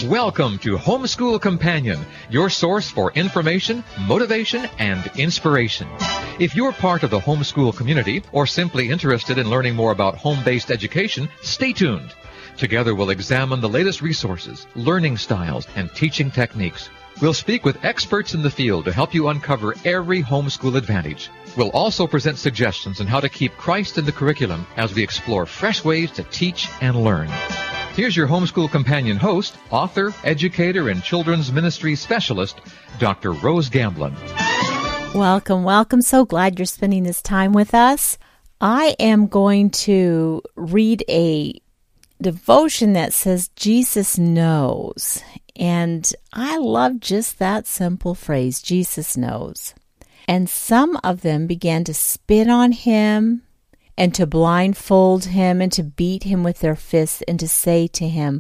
Welcome to Homeschool Companion, your source for information, motivation, and inspiration. If you're part of the homeschool community or simply interested in learning more about home-based education, stay tuned. Together we'll examine the latest resources, learning styles, and teaching techniques. We'll speak with experts in the field to help you uncover every homeschool advantage. We'll also present suggestions on how to keep Christ in the curriculum as we explore fresh ways to teach and learn. Here's your Homeschool Companion host, author, educator, and children's ministry specialist, Dr. Rose Gamblin. Welcome, welcome. So glad you're spending this time with us. I am going to read a devotion that says, Jesus knows. And I love just that simple phrase, Jesus knows. And some of them began to spit on him, and to blindfold him, and to beat him with their fists, and to say to him,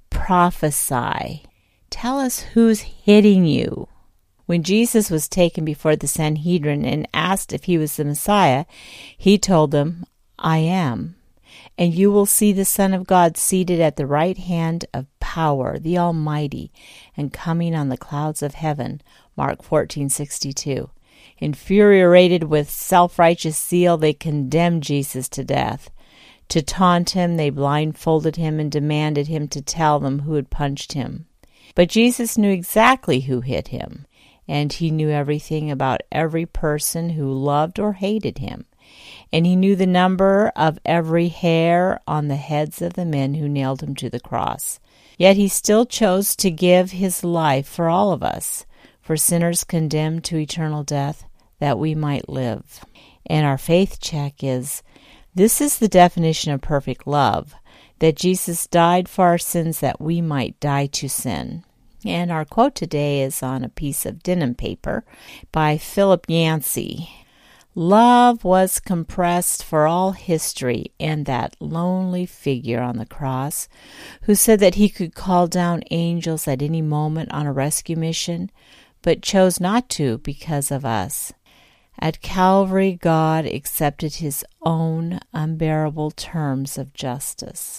prophesy. Tell us who's hitting you. When Jesus was taken before the Sanhedrin and asked if he was the Messiah, he told them, I am. And you will see the Son of God seated at the right hand of power, the Almighty, and coming on the clouds of heaven. Mark 14:62. Infuriated with self-righteous zeal, they condemned Jesus to death. To taunt him, they blindfolded him and demanded him to tell them who had punched him. But Jesus knew exactly who hit him, and he knew everything about every person who loved or hated him. And he knew the number of every hair on the heads of the men who nailed him to the cross. Yet he still chose to give his life for all of us, for sinners condemned to eternal death, that we might live. And our faith check is, this is the definition of perfect love, that Jesus died for our sins that we might die to sin. And our quote today is on a piece of denim paper by Philip Yancey. Love was compressed for all history in that lonely figure on the cross who said that he could call down angels at any moment on a rescue mission, but chose not to because of us. At Calvary, God accepted his own unbearable terms of justice.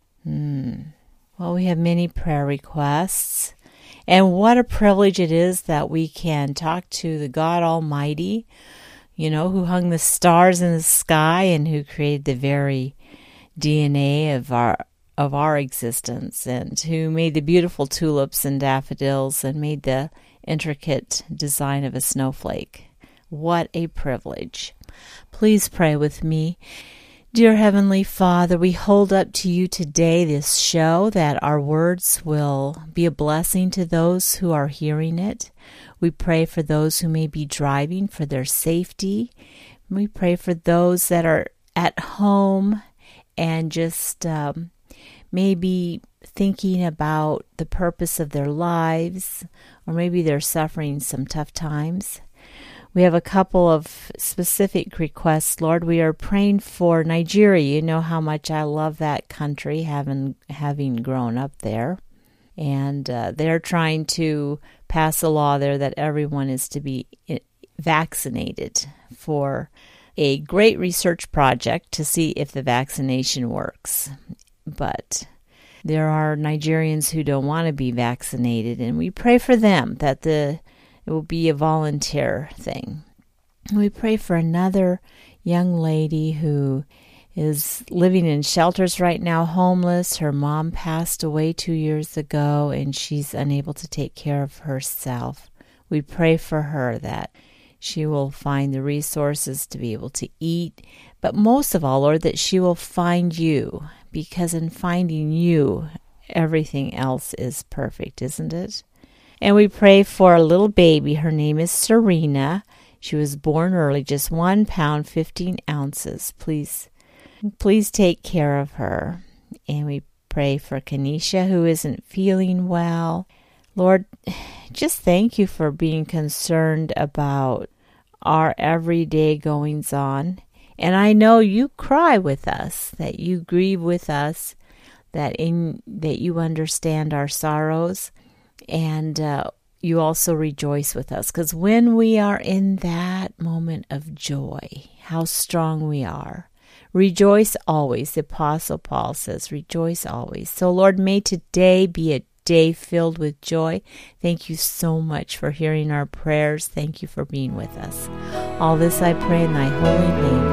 Well, we have many prayer requests, and what a privilege it is that we can talk to the God Almighty, who hung the stars in the sky and who created the very DNA of our existence, and who made the beautiful tulips and daffodils and made the intricate design of a snowflake. What a privilege. Please pray with me. Dear Heavenly Father, we hold up to you today this show, that our words will be a blessing to those who are hearing it. We pray for those who may be driving, for their safety. We pray for those that are at home and just maybe thinking about the purpose of their lives, or maybe they're suffering some tough times. We have a couple of specific requests, Lord. We are praying for Nigeria. You know how much I love that country, having grown up there. And they're trying to pass a law there that everyone is to be vaccinated for a great research project to see if the vaccination works. But there are Nigerians who don't want to be vaccinated, and we pray for them that it will be a volunteer thing. We pray for another young lady who is living in shelters right now, homeless. Her mom passed away 2 years ago, and she's unable to take care of herself. We pray for her that she will find the resources to be able to eat, but most of all, Lord, that she will find you, because in finding you, everything else is perfect, isn't it? And we pray for a little baby. Her name is Serena. She was born early, just 1 pound, 15 ounces. Please take care of her. And we pray for Kanisha, who isn't feeling well. Lord, just thank you for being concerned about our everyday goings on. And I know you cry with us, that you grieve with us, that you understand our sorrows, and you also rejoice with us. Because when we are in that moment of joy, how strong we are. Rejoice always. The Apostle Paul says, rejoice always. So, Lord, may today be a day filled with joy. Thank you so much for hearing our prayers. Thank you for being with us. All this I pray in thy holy name.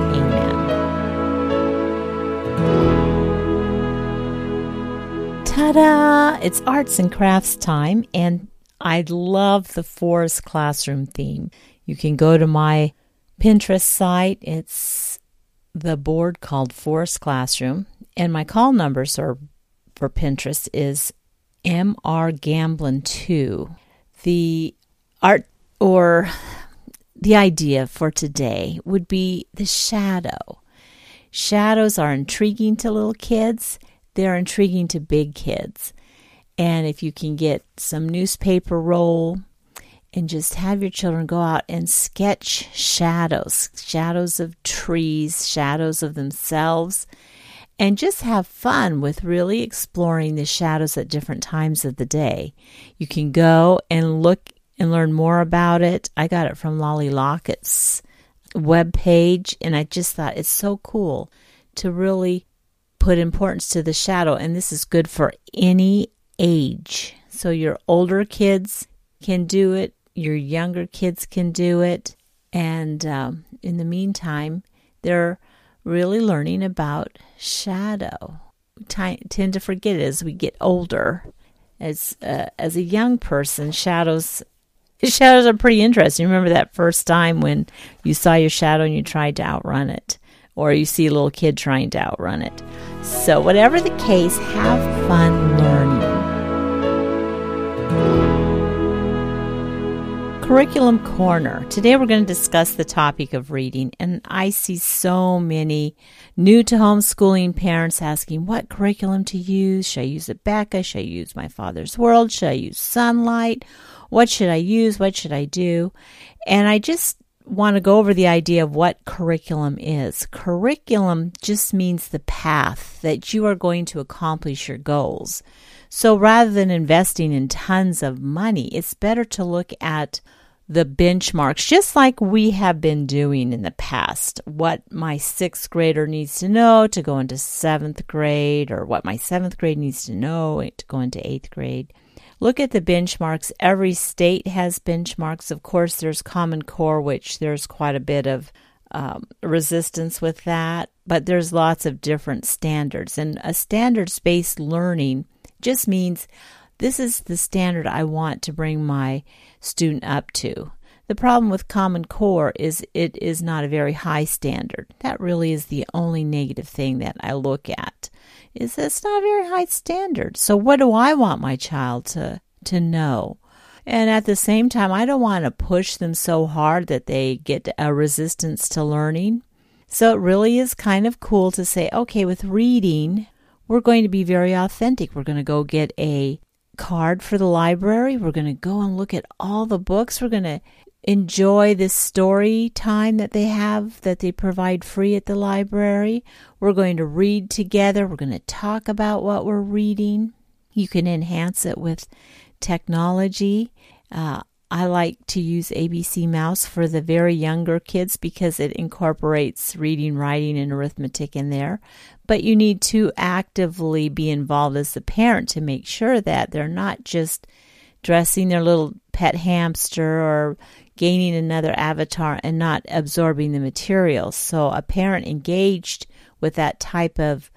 Amen. Ta-da! It's arts and crafts time, and I love the Forest Classroom theme. You can go to my Pinterest site. It's the board called Forest Classroom, and my call numbers for Pinterest is MRGamblin2. The art or the idea for today would be the shadow. Shadows are intriguing to little kids. They're intriguing to big kids. And if you can get some newspaper roll and just have your children go out and sketch shadows of trees, shadows of themselves, and just have fun with really exploring the shadows at different times of the day. You can go and look and learn more about it. I got it from Lolly Lockett's webpage, and I just thought it's so cool to really put importance to the shadow. And this is good for any age. So your older kids can do it. Your younger kids can do it. And in the meantime, they're really learning about shadow. We tend to forget it as we get older. As a young person, shadows are pretty interesting. Remember that first time when you saw your shadow and you tried to outrun it, or you see a little kid trying to outrun it. So whatever the case, have fun learning. Curriculum Corner. Today we're going to discuss the topic of reading, and I see so many new to homeschooling parents asking what curriculum to use. Should I use Abeka? Should I use My Father's World? Should I use Sunlight? What should I use? What should I do? And I just want to go over the idea of what curriculum is. Curriculum just means the path that you are going to accomplish your goals. So rather than investing in tons of money, it's better to look at the benchmarks, just like we have been doing in the past. What my 6th grader needs to know to go into 7th grade, or what my 7th grade needs to know to go into 8th grade. Look at the benchmarks. Every state has benchmarks. Of course, there's Common Core, which there's quite a bit of resistance with that, but there's lots of different standards. And a standards-based learning just means this is the standard I want to bring my student up to. The problem with Common Core is it is not a very high standard. That really is the only negative thing that I look at, is that it's not a very high standard. So what do I want my child to know? And at the same time, I don't want to push them so hard that they get a resistance to learning. So it really is kind of cool to say, okay, with reading, we're going to be very authentic. We're going to go get a card for the library. We're going to go and look at all the books. We're going to enjoy this story time that they have, that they provide free at the library. We're going to read together. We're going to talk about what we're reading. You can enhance it with technology. I like to use ABC Mouse for the very younger kids because it incorporates reading, writing, and arithmetic in there. But you need to actively be involved as the parent to make sure that they're not just dressing their little pet hamster or gaining another avatar and not absorbing the material. So a parent engaged with that type of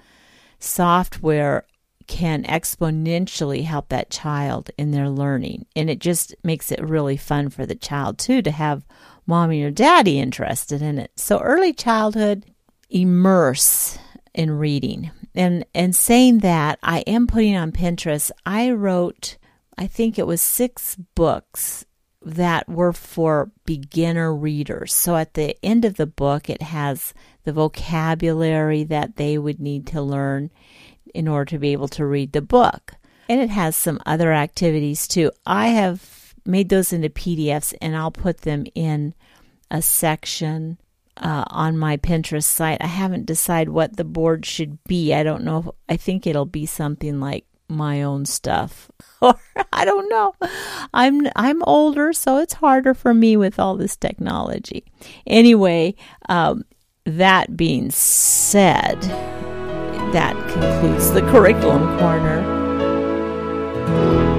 software can exponentially help that child in their learning. And it just makes it really fun for the child, too, to have mommy or daddy interested in it. So early childhood, immerse in reading. And saying that, I am putting on Pinterest, I wrote, I think it was 6 books that were for beginner readers. So at the end of the book, it has the vocabulary that they would need to learn in order to be able to read the book. And it has some other activities too. I have made those into PDFs, and I'll put them in a section on my Pinterest site. I haven't decided what the board should be. I don't know. I think it'll be something like my own stuff. Or I don't know. I'm older, so it's harder for me with all this technology. Anyway, that being said, that concludes the Curriculum Corner.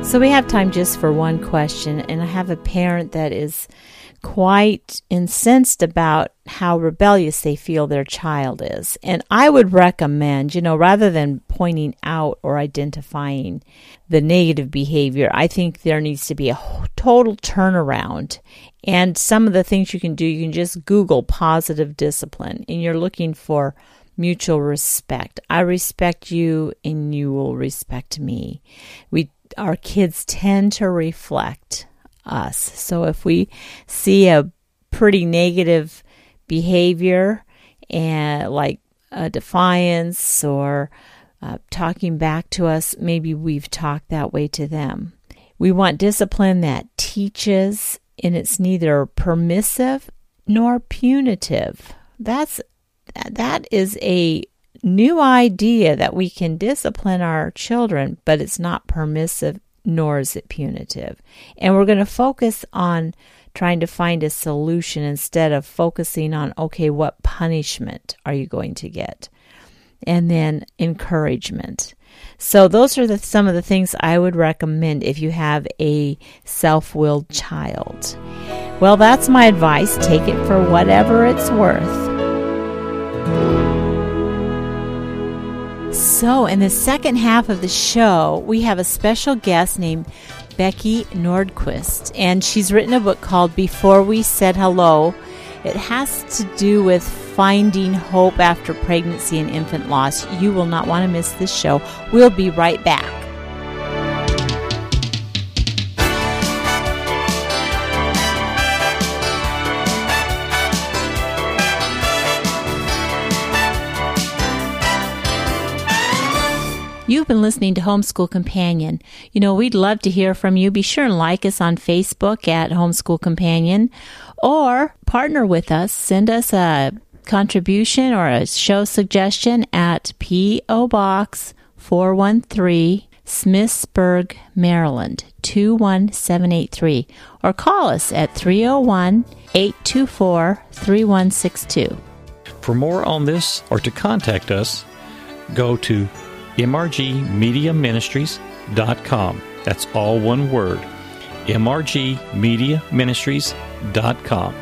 So we have time just for one question, and I have a parent that is quite incensed about how rebellious they feel their child is. And I would recommend, rather than pointing out or identifying the negative behavior, I think there needs to be a total turnaround. And some of the things you can do, you can just Google positive discipline, and you're looking for mutual respect. I respect you, and you will respect me. Our kids tend to reflect us. So if we see a pretty negative behavior, and like a defiance or talking back to us, maybe we've talked that way to them. We want discipline that teaches, and it's neither permissive nor punitive. That is a new idea, that we can discipline our children, but it's not permissive nor is it punitive. And we're going to focus on trying to find a solution instead of focusing on, okay, what punishment are you going to get? And then encouragement. So those are some of the things I would recommend if you have a self-willed child. Well, that's my advice. Take it for whatever it's worth. So in the second half of the show, we have a special guest named Becky Nordquist, and she's written a book called Before We Said Hello. It has to do with finding hope after pregnancy and infant loss. You will not want to miss this show. We'll be right back. You've been listening to Homeschool Companion. We'd love to hear from you. Be sure and like us on Facebook at Homeschool Companion, or partner with us. Send us a contribution or a show suggestion at P.O. Box 413, Smithsburg, Maryland, 21783, or call us at 301-824-3162. For more on this or to contact us, go to mrgmediaministries.com. That's all one word. mrgmediaministries.com.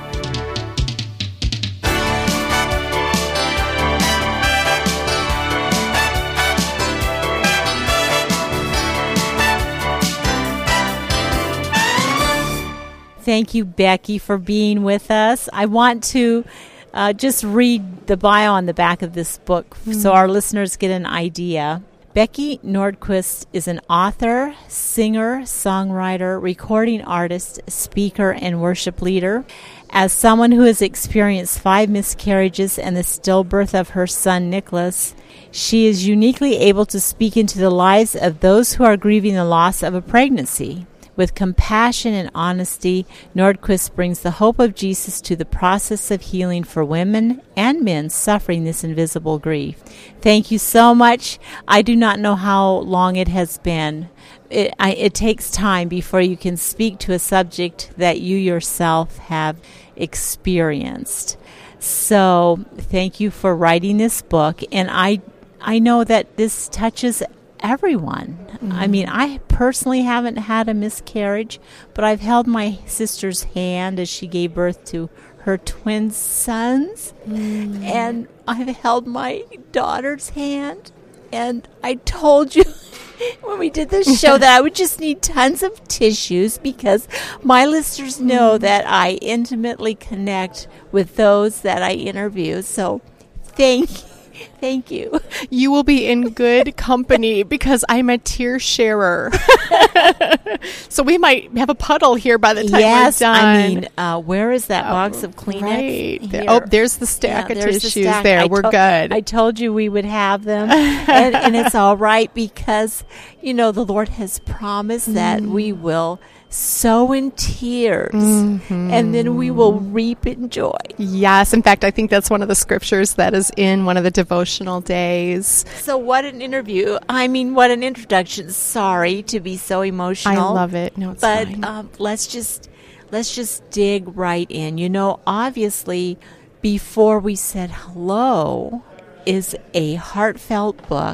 Thank you, Becky, for being with us. I want to just read the bio on the back of this book so our listeners get an idea. Becky Nordquist is an author, singer, songwriter, recording artist, speaker, and worship leader. As someone who has experienced 5 miscarriages and the stillbirth of her son, Nicholas, she is uniquely able to speak into the lives of those who are grieving the loss of a pregnancy. With compassion and honesty, Nordquist brings the hope of Jesus to the process of healing for women and men suffering this invisible grief. Thank you so much. I do not know how long it has been. It takes time before you can speak to a subject that you yourself have experienced. So thank you for writing this book. And I know that this touches everyone. I mean, I personally haven't had a miscarriage, but I've held my sister's hand as she gave birth to her twin sons, and I've held my daughter's hand, and I told you when we did this show that I would just need tons of tissues because my listeners know that I intimately connect with those that I interview. So thank you. Thank you. You will be in good company because I'm a tear sharer. So we might have a puddle here by the time we're done. I mean, where is that box of Kleenex? Right. Oh, there's the stack of tissues there. We're good. I told you we would have them. and it's all right because, the Lord has promised that we will sow in tears, and then we will reap in joy. Yes. In fact, I think that's one of the scriptures that is in one of the devotional days. So what an interview. I mean, what an introduction. Sorry to be so emotional. I love it. No, it's fine. But let's just dig right in. Obviously, Before We Said Hello is a heartfelt book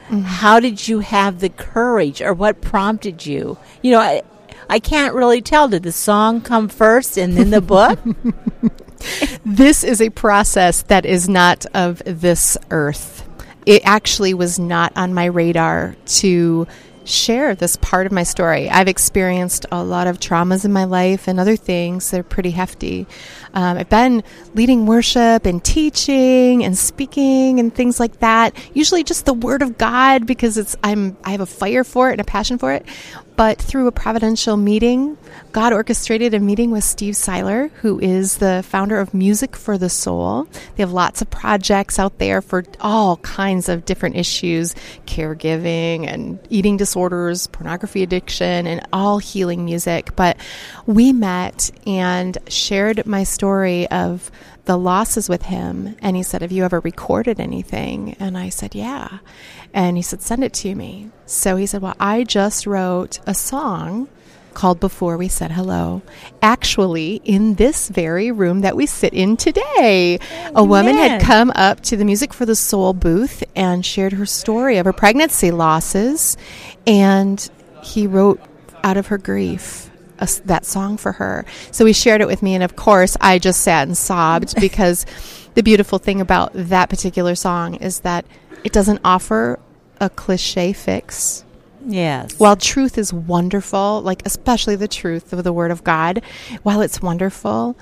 How did you have the courage, or what prompted you? You know, I can't really tell. Did the song come first and then the book? This is a process that is not of this earth. It actually was not on my radar to share this part of my story. I've experienced a lot of traumas in my life and other things that are pretty hefty. I've been leading worship and teaching and speaking and things like that. Usually just the Word of God, because I have a fire for it and a passion for it. But through a providential meeting, God orchestrated a meeting with Steve Seiler, who is the founder of Music for the Soul. They have lots of projects out there for all kinds of different issues, caregiving and eating disorders, pornography addiction, and all healing music. But we met and shared my story of the losses with him. And he said, have you ever recorded anything? And I said, yeah. And he said, send it to me. So he said, well, I just wrote a song called Before We Said Hello, actually in this very room that we sit in today. A woman had come up to the Music for the Soul booth and shared her story of her pregnancy losses, and he wrote out of her grief that song for her. So he shared it with me, and of course I just sat and sobbed because the beautiful thing about that particular song is that it doesn't offer a cliche fix. Yes. While truth is wonderful, like especially the truth of the Word of God, while it's wonderful,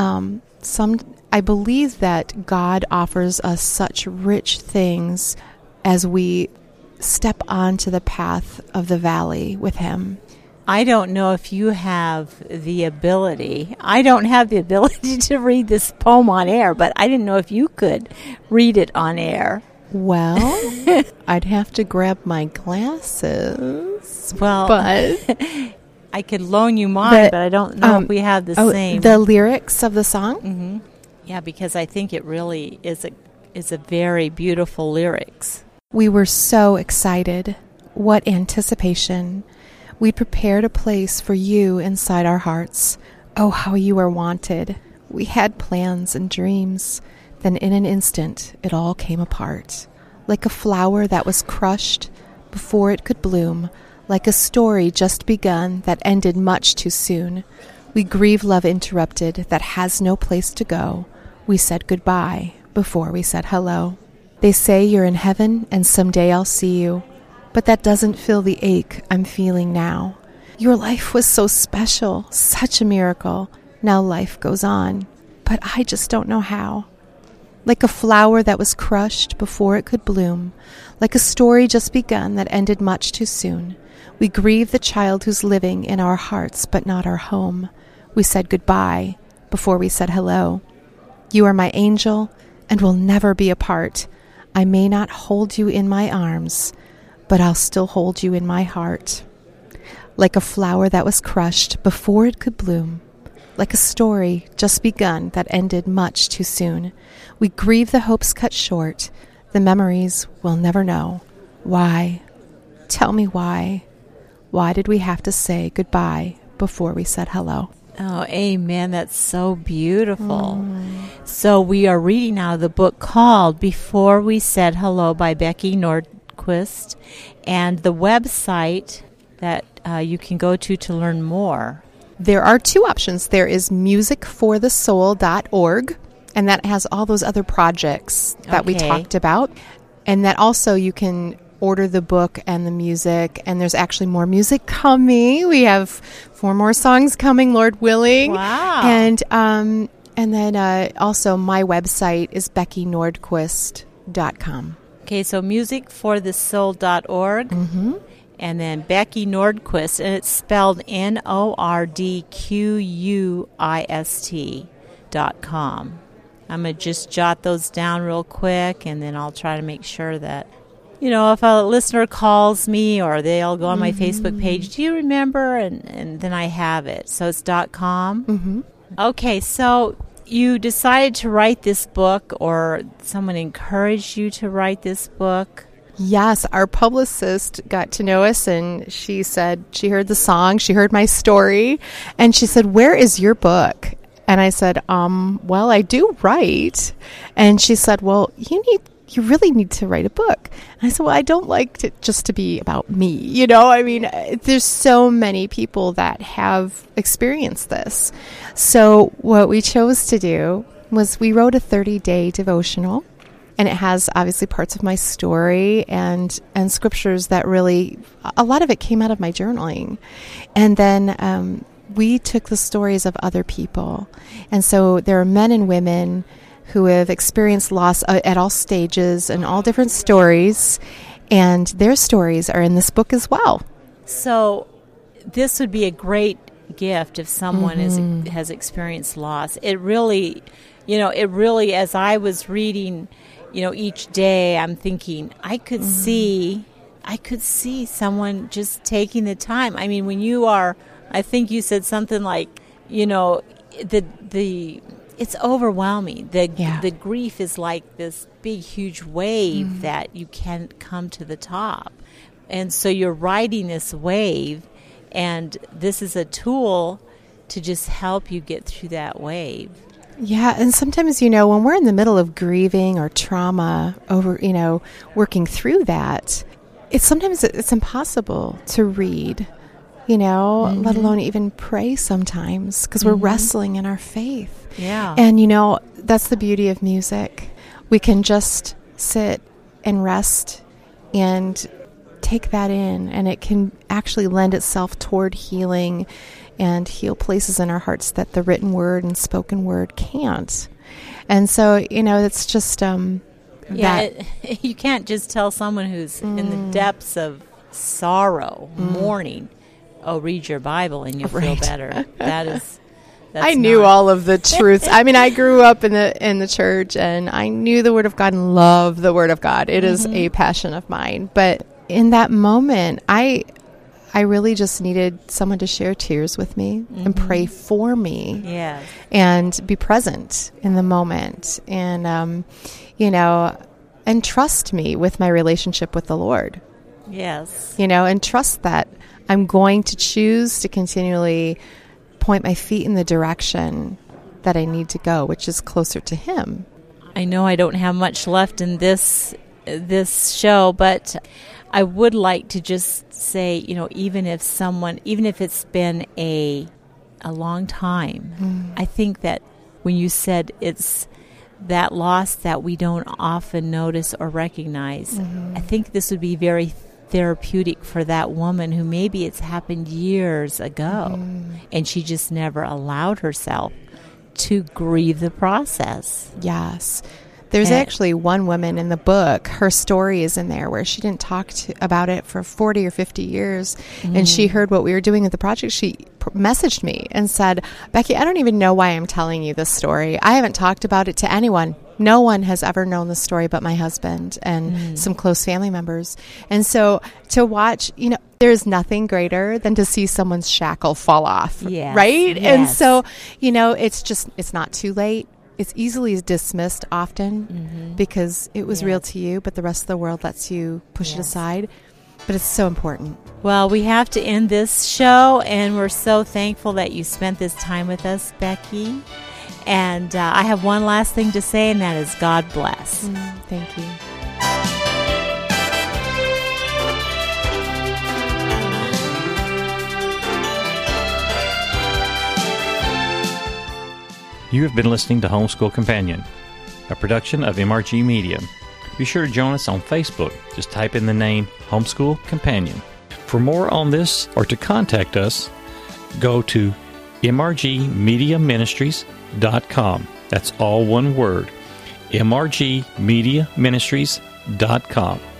I believe that God offers us such rich things as we step onto the path of the valley with Him. I don't know if you have the ability. I don't have the ability to read this poem on air, but I didn't know if you could read it on air. Well, I'd have to grab my glasses. Well, but I could loan you mine, but I don't know if we have the same. The lyrics of the song? Mm-hmm. Yeah, because I think it really is a very beautiful lyrics. We were so excited. What anticipation. We prepared a place for you inside our hearts. Oh, how you are wanted. We had plans and dreams. Then in an instant, it all came apart. Like a flower that was crushed before it could bloom. Like a story just begun that ended much too soon. We grieve love interrupted that has no place to go. We said goodbye before we said hello. They say you're in heaven and someday I'll see you. But that doesn't fill the ache I'm feeling now. Your life was so special, such a miracle. Now life goes on, but I just don't know how. Like a flower that was crushed before it could bloom. Like a story just begun that ended much too soon. We grieve the child who's living in our hearts but not our home. We said goodbye before we said hello. You are my angel and we'll never be apart. I may not hold you in my arms, but I'll still hold you in my heart. Like a flower that was crushed before it could bloom. Like a story just begun that ended much too soon. We grieve the hopes cut short, the memories we'll never know. Why? Tell me why. Why did we have to say goodbye before we said hello? Oh, amen. That's so beautiful. So we are reading now the book called Before We Said Hello by Becky Nordquist, and the website that you can go to learn more. There are two options. There is musicforthesoul.org, and that has all those other projects that we talked about. And that also you can order the book and the music, and there's actually more music coming. We have 4 more songs coming, Lord willing. Wow. And then also my website is beckynordquist.com. Okay, so musicforthesoul.org. Mm-hmm. And then Becky Nordquist, and it's spelled NORDQUIST.com. I'm going to just jot those down real quick, and then I'll try to make sure that, if a listener calls me or they'll go on my Facebook page, do you remember? And then I have it. So it's .com. Mm-hmm. Okay, so you decided to write this book, or someone encouraged you to write this book? Yes, our publicist got to know us, and she said she heard the song, she heard my story, and she said, "Where is your book?" And I said, well, I do write. And she said, well, you you really need to write a book. And I said, well, I don't like it just to be about me. You know, I mean, there's so many people that have experienced this. So what we chose to do was we wrote a 30-day devotional, and it has obviously parts of my story and scriptures that really, a lot of it came out of my journaling. And then we took the stories of other people. And so there are men and women who have experienced loss at all stages and all different stories, and their stories are in this book as well. So this would be a great gift if someone has experienced loss. It really, as I was reading, each day, I'm thinking I could see someone just taking the time. I mean, when you are, I think you said something like, it's overwhelming. The grief is like this big, huge wave that you can't come to the top. And so you're riding this wave, and this is a tool to just help you get through that wave. Yeah, and sometimes, when we're in the middle of grieving or trauma over, working through that, sometimes it's impossible to read, let alone even pray sometimes, because we're wrestling in our faith. Yeah. And, that's the beauty of music. We can just sit and rest and take that in, and it can actually lend itself toward healing and heal places in our hearts that the written word and spoken word can't. And so, it's just you can't just tell someone who's in the depths of sorrow, mourning, read your Bible and you'll feel better. I knew all of the truths. I mean, I grew up in the church, and I knew the Word of God and loved the Word of God. It is a passion of mine. But in that moment, I really just needed someone to share tears with me and pray for me. Yes. And be present in the moment, and and trust me with my relationship with the Lord. Yes. And trust that I'm going to choose to continually point my feet in the direction that I need to go, which is closer to Him. I know I don't have much left in this show, but I would like to just say, even if it's been a long time, I think that when you said it's that loss that we don't often notice or recognize, I think this would be very therapeutic for that woman who maybe it's happened years ago and she just never allowed herself to grieve the process. Yes. There's actually one woman in the book, her story is in there, where she didn't talk about it for 40 or 50 years. And she heard what we were doing at the project. She messaged me and said, Becky, I don't even know why I'm telling you this story. I haven't talked about it to anyone. No one has ever known the story but my husband and some close family members. And so to watch, there's nothing greater than to see someone's shackle fall off, right? Yes. And so, it's not too late. It's easily dismissed often because it was real to you, but the rest of the world lets you push it aside. But it's so important. Well, we have to end this show, and we're so thankful that you spent this time with us, Becky. And I have one last thing to say, and that is God bless. Thank you. You have been listening to Homeschool Companion, a production of MRG Media. Be sure to join us on Facebook. Just type in the name Homeschool Companion. For more on this or to contact us, go to mrgmediaministries.com. That's all one word, mrgmediaministries.com.